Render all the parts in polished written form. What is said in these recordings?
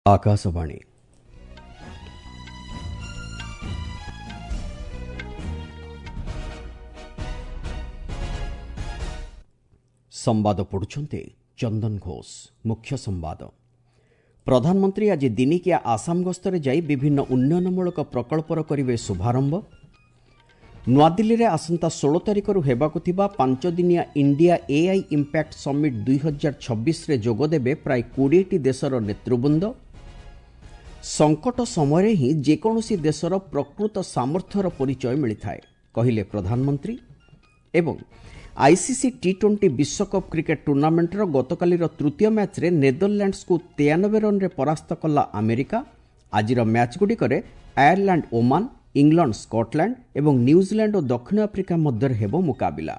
आकाशवाणी संवाद पढ़ुछन्ते चंदन घोष। मुख्य संवाद। प्रधानमंत्री आज दिनिकिया आसाम गस्तरे जाई विभिन्न उन्नयनमूलक प्रकल्पर करिवे शुभारंभ। नुआदिल्ली रे आसंता 16 तारिखरु हेबाकु थिबा 5 दिनिया इंडिया एआई इंपैक्ट समिट 2026 रे जोगदेबे प्राय 20 देशर नेतृवृंद। संकट समय ही जेकोसी देशर प्रकृत सामर्थ्यर परिचय मिलिथाए कहिले प्रधानमंत्री। एवं आईसीसी टी20 विश्वकप क्रिकेट टूर्नामेंटर गतकालीर तृतीय मैच रे नेदरलैंड्स को 93 रन रे परास्त कला अमेरिका। आजिर मैच गुडिकरे आयरलैंड ओमान, इंग्लैंड स्कॉटलैंड एवं न्यूजीलैंड और दक्षिण आफ्रिका मध्य हेबो मुकाबिला।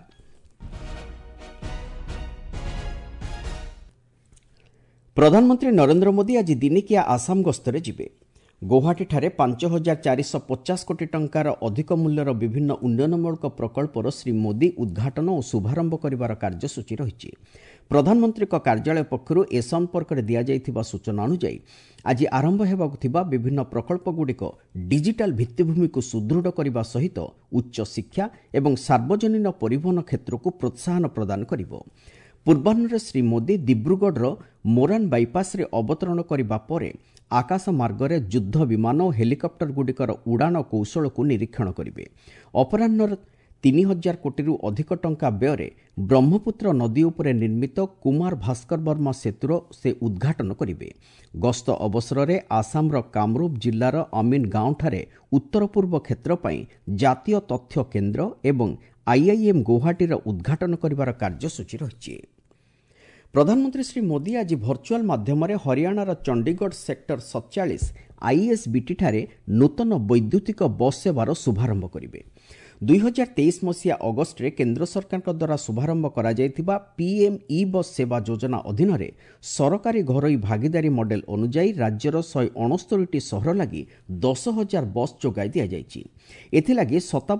प्रधानमंत्री नरेंद्र मोदी आज दिनिकिया आसाम गस्तरे जिबे। गुवाहाटी ठारे 5450 कोटी टंकार अधिक मूल्यर विभिन्न उन्नयनमूलक प्रकल्पर श्री मोदी उद्घाटन और शुभारंभ करिवार कार्यसूची रहिछि। प्रधानमंत्री कार्यालय पक्षरु ए संपर्क में दिया जाइथिबा सूचना अनुसार आज आरंभ हेबाकु थिबा विभिन्न प्रकल्पगुड़िक डिजिटाल भित्तिभूमि को सुदृढ़ करने सहित उच्च शिक्षा एवं सार्वजनिक परिवहन क्षेत्र को प्रोत्साहन प्रदान करिवो। पूर्वाह्न श्री मोदी दिब्रुगढ़ मोरान बाईपास रे अवतरण करने पर आकाश मार्गरे युद्ध विमान और हेलिकप्टर गुड़िकर उड़ान कौशल को निरीक्षण करेंगे। अपराह्न 3000 कोटी अधिक टंका व्यय ब्रह्मपुत्र नदी उपरे निर्मित कुमार भास्कर वर्मा सेतुर से उद्घाटन करेंगे। गस्त अवसर में आसामर कामरूप जिलार अमीन गांव ठारे उत्तर पूर्व क्षेत्र पर जातीय तथ्य केन्द्र एवं आईआईएम गुवाहाटी उद्घाटन करिवार कार्यसूची रही। प्रधानमंत्री श्री मोदी आज भर्चुआल माध्यम हरियाणार चंडीगढ़ सेक्टर 47 आईएसबीटी ठारे नूतन वैद्युतिक बस सेवार शुभारंभ करेंगे। 2023 मसीहा अगस्ट रे केंद्र सरकार द्वारा शुभारंभ करा जायथिबा पीएम ई बस सेवा योजना अधीन रे सरकारी घरोई भागीदारी मॉडल अनुसार राज्यर 169 सहर लगी 10,000 बस जोगाई दिया जायछि। एथिलागी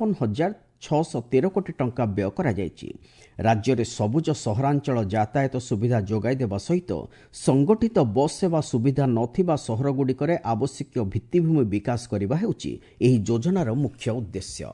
57,613 कोटी टंका व्यय करा जायछि। राज्य रे सबुज सहरांचल यातायात सुविधा जोगाई देबा सहित संगठित बस सेवा सुविधा नथिबा सहर गुड़िकरे आवश्यक भित्तिभूमि विकास करबा हेउछि एही योजनार मुख्य उद्देश्य।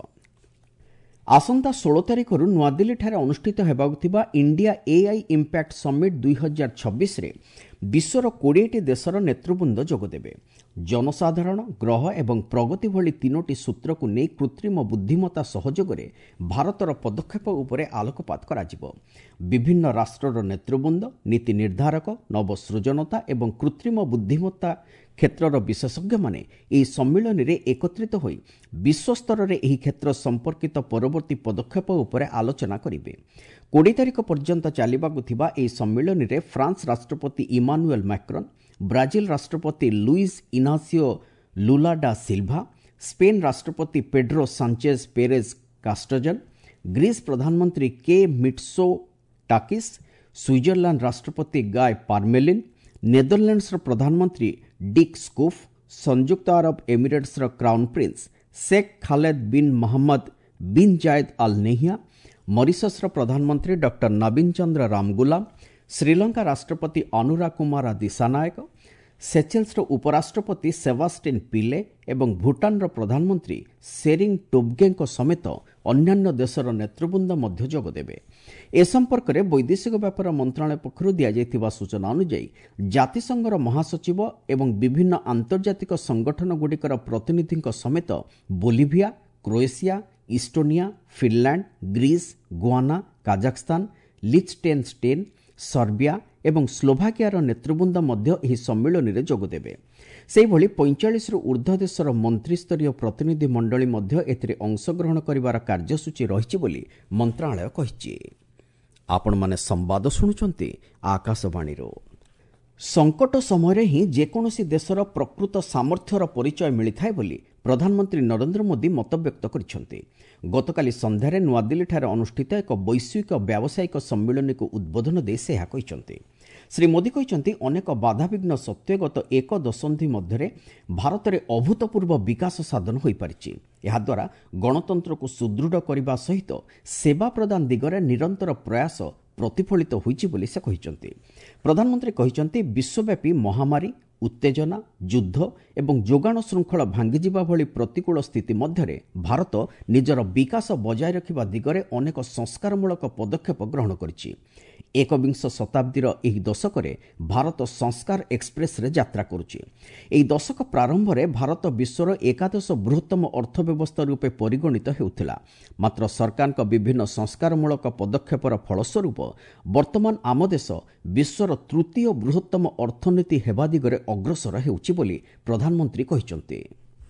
आसंता 16 तारिखरु नुआदिल्ली ठारे अनुष्ठित हेबाकु थिबा इंडिया एआई इंपैक्ट समिट 2026 रे विश्वर 20 देशर नेतृवृंद जोगदेबे। जनसाधारण, ग्रह एवं प्रगति भली तीनोटी सूत्र को नहीं कृत्रिम बुद्धिमत्ता सहयोग में भारतर पदक्षेप उपरे आलोकपात कराजिबो। विभिन्न राष्ट्रर नेतृवृंद, नीति निर्धारक, नवसृजनता एवं कृत्रिम बुद्धिमत्ता क्षेत्रर विशेषज्ञ माने एही सम्मिलन रे एकत्रित होई विश्व स्तर रे एही क्षेत्र संपर्कित परवर्ती पदक्षेप उपरे आलोचना करिवे। 20 तारिख पर्यंत चलिबाकु थिबा एही सम्मिलन रे फ्रांस राष्ट्रपति इमानुएल मैक्रोन, ब्राजिल राष्ट्रपति Luiz Inacio Lula da Silva, Spain राष्ट्रपति Pedro Sanchez Perez Castejon, Greece प्रधानमंत्री के मिट्सोटाकिस, स्विट्जरलैंड राष्ट्रपति गाय पार्मेलिन, नेदरलैंड्स प्रधानमंत्री डिक स्कूफ, संयुक्त अरब Emirates crown prince Sheikh Khaled bin Mohamed bin Zayed Al Nahyan, Mauritius प्रधानमंत्री doctor Navin Chandra Ramgoolam, Sri Lanka राष्ट्रपति अनुरा कुमार दिसानायक, सेचेल्स उपराष्ट्रपति सेबास्टिन पिले एवं भूटान प्रधानमंत्री सेरिंग टोब्गे समेत अन्यान्य देशर नेतृवृंद मध्य जोगदेबे। ए संपर्क में वैदेशिक व्यापार मंत्रालय पक्षरु दिया जायथिबा सूचना अनुसार जातिसंघर महासचिव एवं विभिन्न आंतर्जातिक संगठन गुड़िकर प्रतिनिधि समेत Bolivia, Croatia, Estonia, Finland, Greece, Guyana, Kazakhstan, लिechtenstein, सर्बिया एवं स्लोभाकियार नेतृवृंद मध्य एही सम्मिलन रे जोगदेबे। सेहिभଳି 45 रु ऊर्ध्व देशर मंत्रिस्तरीय प्रतिनिधि मंडली मध्य एथिरे अंशग्रहण करिवार कार्यसूची रहिछि बोली मंत्रालय कहिछि। आपण माने संवाद सुनुचंती आकाशवाणी रो। संकट समय ही जेकोसी देशर प्रकृत सामर्थ्यर परिचय मिलिथाए बोली प्रधानमंत्री नरेंद्र मोदी मतव्यक्त करिसेंति। गतकाली संध्यारे नुआदिल्ली ठारे अनुष्ठित एक वैश्विक व्यावसायिक सम्मेलन को उद्बोधन दे से कहिसेंति। श्री मोदी कहिसेंति अनेक बाधाविघ्न सत्वे गत एक दशंधि मध्य भारत में अभूतपूर्व विकास साधन हो पारिछि। एहा द्वारा गणतंत्र को सुदृढ़ करने सहित सेवा प्रदान दिगरे निरंतर प्रयास प्रतिफलित होइछि बोली से कहिसेंति। प्रधानमंत्री कहिसेंति विश्वव्यापी महामारी, उत्तेजना युद्ध एवं जोगाण श्रृंखल भांगिजिबा भली प्रतिकूल स्थिति मध्यरे भारत निजर विकास बजाय रखिबा दिगरे अनेक संस्कारमूलक पदक्षेप ग्रहण करिछि। एकविंश शताब्दीर एही दशकरे भारत संस्कार एक्सप्रेस रे यात्रा करुछि। एही दशक प्रारंभ रे भारत विश्वर एकादश बृहत्तम अर्थव्यवस्था रूपे परिगणित हेउथिला। मात्र सरकारक विभिन्न संस्कारमूलक पदक्षेपर फलस्वरूप वर्तमान आम देश विश्वर तृतीय बृहत्तम अर्थनीति हेबा दिगरे अग्रसर हेउछि बोली प्रधानमंत्री कहिसंती।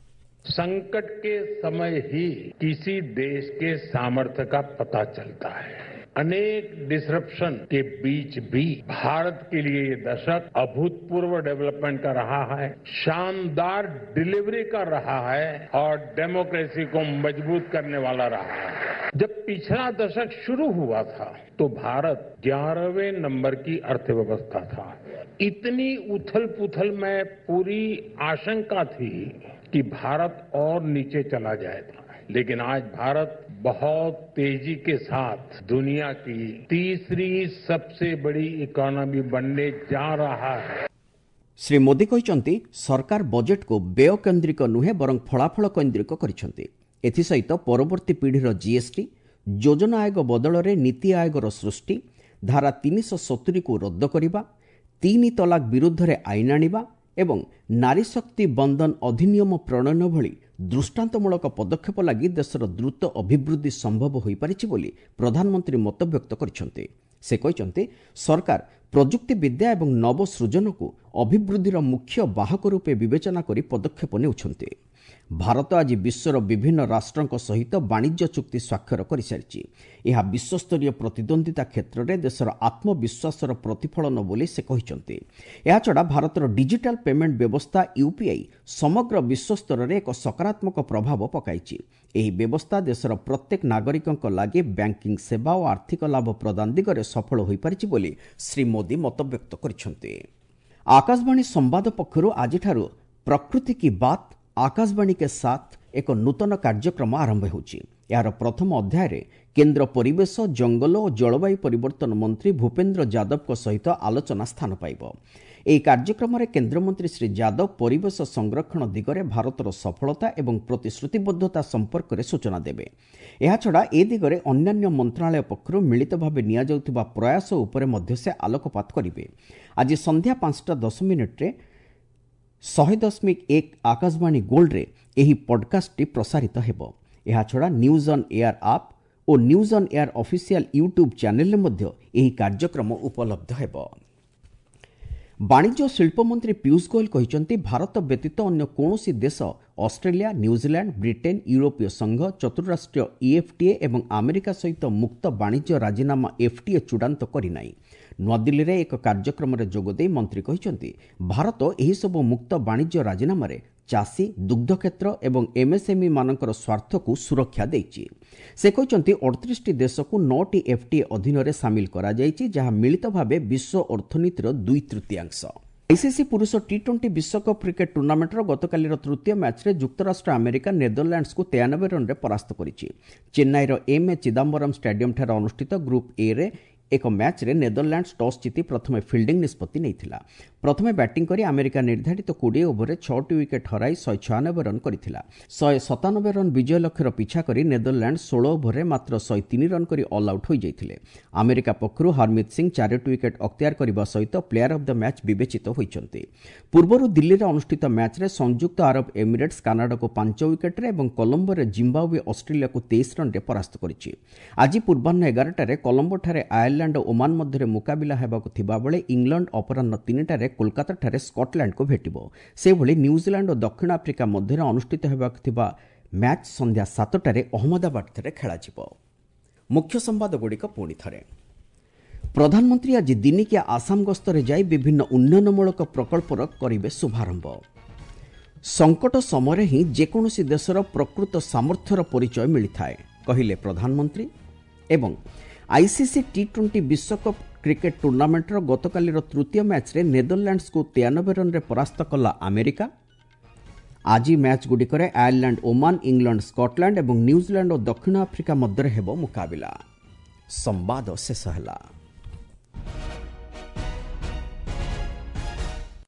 संकट के समय ही किसी देश के सामर्थ्य का पता चलता है। अनेक डिसरप्शन के बीच भी भारत के लिए ये दशक अभूतपूर्व डेवलपमेंट का रहा है, शानदार डिलीवरी कर रहा है और डेमोक्रेसी को मजबूत करने वाला रहा है। जब पिछला दशक शुरू हुआ था तो भारत 11वें नंबर की अर्थव्यवस्था था। इतनी उथल पुथल में पूरी आशंका थी कि भारत और नीचे चला जाएगा, लेकिन आज भारत बहुत तेजी के साथ दुनिया की तीसरी सबसे बड़ी इकोनॉमी बनने जा रहा है। श्री मोदी कहते सरकार बजेट को व्यय केन्द्रिक नुहे बरं फलाफल केन्द्रिक करिसेंती। एथिसहित परवर्ती पीढ़ीर जीएसटी, योजना आयोग बदल में नीति आयोगर सृष्टि, धारा 370 को रद्द करने, 3 तलाक विरुद्ध रे आईन आनिबा एवं नारी शक्ति बंधन अधिनियम प्रणयन भली दृष्टांतमूलक पदक्षेप लगी देशर द्रुत अभिवृद्धि संभव हो पारिछि बोली प्रधानमंत्री मतव्यक्त करिसेंती। से कहते सरकार प्रजुक्ति विद्या एवं नवसृजन को अभिवृद्धिर मुख्य बाहक रूपे विवेचना करी पदक्षेप नेउछंती। भारत आज विश्वर विभिन्न राष्ट्रों सहित वाणिज्य चुक्ति स्वाक्षर कर सारी। यह विश्वस्तरीय प्रतिद्वंदिता क्षेत्र में देशर आत्मविश्वासर प्रतिफलन बोली से कहते। याछड़ा भारतर डिजिटल पेमेंट व्यवस्था यूपीआई समग्र विश्वस्तर में एक सकारात्मक प्रभाव पकाई। यह व्यवस्था देशर प्रत्येक नागरिकों लगी बैंकिंग सेवा और आर्थिक लाभ प्रदान दिगरे सफल हो पारिछि बोली श्री मोदी मतव्यक्त करिसेंती। आकाशवाणी संवाद पक्षरु आजिठारु प्रकृति की बात आकाशवाणी के साथ एक नूतन कार्यक्रम आरंभ होछि। यार प्रथम अध्याय रे केंद्र परिवेश जंगल और जलवायु परिवर्तन मंत्री भूपेन्द्र यादव सहित आलोचना स्थान पाइब। ଏହି କାର୍ଯ୍ୟକ୍ରମରେ କେନ୍ଦ୍ରମନ୍ତ୍ରୀ ଶ୍ରୀ ଯାଦବ ପରିବେଶ ସଂରକ୍ଷଣ ଦିଗରେ ଭାରତର ସଫଳତା ଏବଂ ପ୍ରତିଶ୍ରୁତିବଦ୍ଧତା ସମ୍ପର୍କରେ ସୂଚନା ଦେବେ। ଏହାଛଡ଼ା ଏ ଦିଗରେ ଅନ୍ୟାନ୍ୟ ମନ୍ତ୍ରଣାଳୟ ପକ୍ଷରୁ ମିଳିତ ଭାବେ ନିଆଯାଉଥିବା ପ୍ରୟାସ ଉପରେ ମଧ୍ୟ ସେ ଆଲୋକପାତ କରିବେ। ଆଜି ସନ୍ଧ୍ୟା 5:10 100.1 ଆକାଶବାଣୀ ଗୋଲ୍ଡରେ ଏହି ପଡକାଷ୍ଟଟି ପ୍ରସାରିତ ହେବ। ଏହାଛଡ଼ା ନ୍ୟୁଜ୍ ଅନ୍ ଏୟାର ଆପ୍ ଓ news on air official YouTube ଚ୍ୟାନେଲରେ ମଧ୍ୟ ଏହି କାର୍ଯ୍ୟକ୍ରମ ଉପଲବ୍ଧ ହେବ। वाणिज्य शिल्प मंत्री पीयूष गोयल कहते भारत व्यतीत अन्य कौनसी देश ऑस्ट्रेलिया, न्यूजीलैंड, ब्रिटेन, यूरोपीय संघ, चतुर्राष्ट्रीय ईएफटीए एवं अमेरिका सहित मुक्त वाणिज्य राजीनामा एफटीए चूड़ांत करना। नुआदिल्ली में एक कार्यक्रम में जोगदे मंत्री कहते भारत यही सब मुक्त वाणिज्य राजीनामा चाषी, दुग्ध क्षेत्र एवं एमएसएमई मानकर स्वार्थ को सुरक्षा देछि। से कहते 38 देश को 9टी एफटीए अधीन में सामिल करा जायछि, जहां मिलित भावे विश्व अर्थनीतिर 2/3। आईसीसी पुरुष टी20 विश्वकप क्रिकेट टूर्नामेंटर गतकालीर तृतीय मैच रे युक्तराष्ट्र अमेरिका नेदरलैंड्स को 93 रन परास्त करिछि। चेन्नईर एम ए चिदम्बरम स्टेडियम ठारे अनुष्ठित ग्रुप ए रे एक मैच रे नेदरलैंड्स टॉस जीति प्रथमे फिल्डिंग निष्पत्ति नैथिला। प्रथमे बैटिंग करी अमेरिका निर्धारित 20 ओवर 6टी विकेट हराई 196 रन करिथिला। 197 रन विजय लक्ष्यर पिछा करी नेदरलैंड्स 16 ओवर मात्र 103 रन करी ऑल आउट हो जाइथिले। अमेरिका पक्षरु हरमित सिंह 4टी विकेट अख्तियार करबा सहित प्लेयर ऑफ द मैच विवेचित होइछन्ति। पूर्वरु दिल्ली रे अनुष्ठित मैच रे संयुक्त अरब एमिरेट्स कनाडा को 5 विकेट रे एवं कोलंबो रे जिम्बाब्वे ऑस्ट्रेलिया को 23 रन रे परास्त करिछि। आज पूर्वाह्न 11 रे कोलंबो ठारे आयरलैंड और ओमान मध्य मुकाबिला हेबाकु थिबा बेले इंग्लैंड अपराह्न 3टारे कोलकाता ठारे स्कॉटलैंड को भेटिबो। से भली न्यूजीलैंड और दक्षिण आफ्रिका मध्य अनुष्ठित हेबाकु थिबा मैच संध्या 7टारे अहमदाबाद ठारे खेलाजिबो। मुख्य संवाद गुड़िक पुणी थरे। प्रधानमंत्री आज दिनिकिया आसाम गस्तरे जाई विभिन्न उन्नयनमूलक प्रकल्पर करिवे शुभारंभ। संकट समय ही जेकोसी देशर प्रकृत सामर्थ्यर परिचय मिलिथाए कहिले प्रधानमंत्री। एवं आईसीसी टी20 विश्वकप क्रिकेट टूर्नामेंटर गतकालीर तृतीय मैच रे नेदरलैंड्स को 93 रन रे परास्त कला अमेरिका। आज मैच गुड़िकरे आयरलैंड, ओमान, इंग्लैंड, स्कॉटलैंड और न्यूजीलैंड और दक्षिण आफ्रिका मध्य हेबो मुकाबिला। संवाद शेष हला।